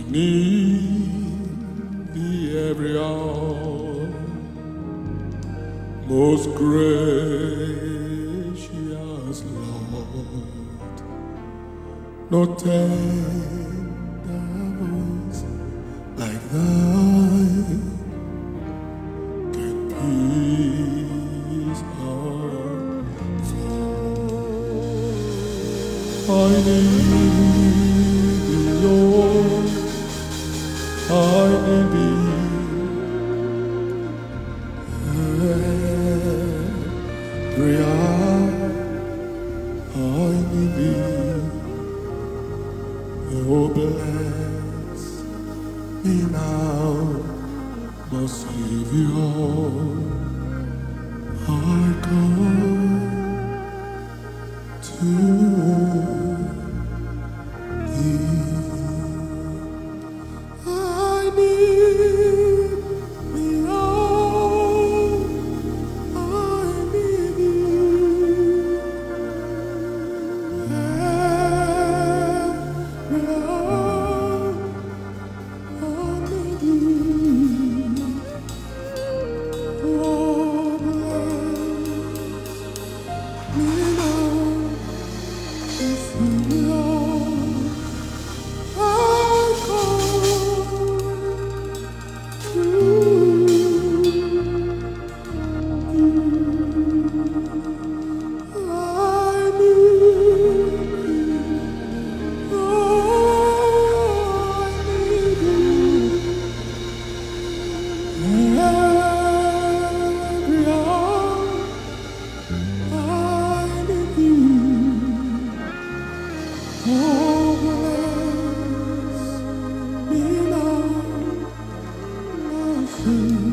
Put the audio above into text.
need thee every hour, most gracious Lord. No tender voice like thine can peace our soul. I need thee, Lord, I need thee. Every hour I need thee. Oh, bless me now, my Savior. I come to thee. I need thee, Lord. I need thee. Every hour I need thee. Oh, bless me now, my Savior. I come to oh, bless me now, my Savior.